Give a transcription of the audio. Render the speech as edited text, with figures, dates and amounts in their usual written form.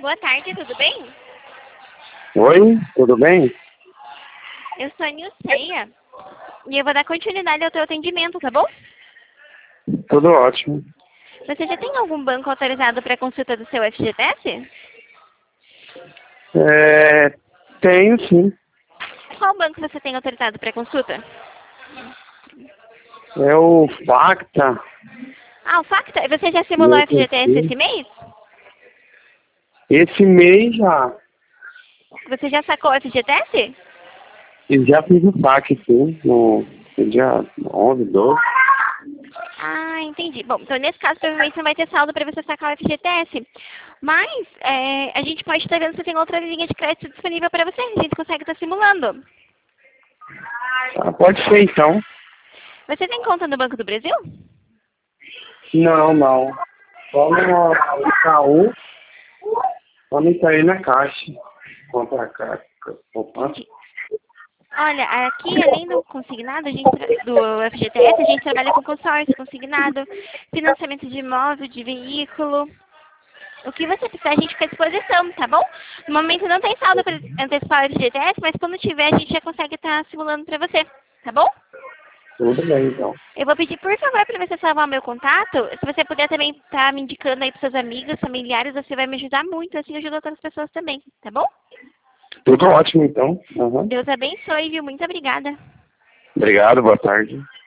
Boa tarde, tudo bem? Oi, tudo bem? Eu sou a Nilceia e eu vou dar continuidade ao teu atendimento, tá bom? Tudo ótimo. Você já tem algum banco autorizado para consulta do seu FGTS? Tenho sim. Qual banco você tem autorizado para consulta? É o Facta. Ah, o Facta. Você já E simulou o eu FGTS consegui. esse mês? Esse mês já. Você já sacou o FGTS? Eu já fiz o saque, sim. No dia 11, 12. Ah, entendi. Bom, então nesse caso provavelmente não vai ter saldo para você sacar o FGTS. Mas a gente pode estar vendo se tem outra linha de crédito disponível para você. A gente consegue estar simulando. Ah, pode ser então. Você tem conta no Banco do Brasil? Não, não. Só no Itaú. Só no Itaú na Caixa. Contra a Caixa. Entendi. Olha, aqui além do consignado, do FGTS, a gente trabalha com consórcio, consignado, financiamento de imóvel, de veículo. O que você precisar, a gente fica à disposição, tá bom? No momento não tem saldo para antecipar o FGTS, mas quando tiver, a gente já consegue estar simulando para você, tá bom? Tudo bem, então. Eu vou pedir, por favor, para você salvar o meu contato. Se você puder também estar me indicando aí para seus amigos, familiares, você vai me ajudar muito, assim ajuda outras pessoas também, tá bom? Tudo ótimo, então. Uhum. Deus abençoe, viu? Muito obrigada. Obrigado, boa tarde.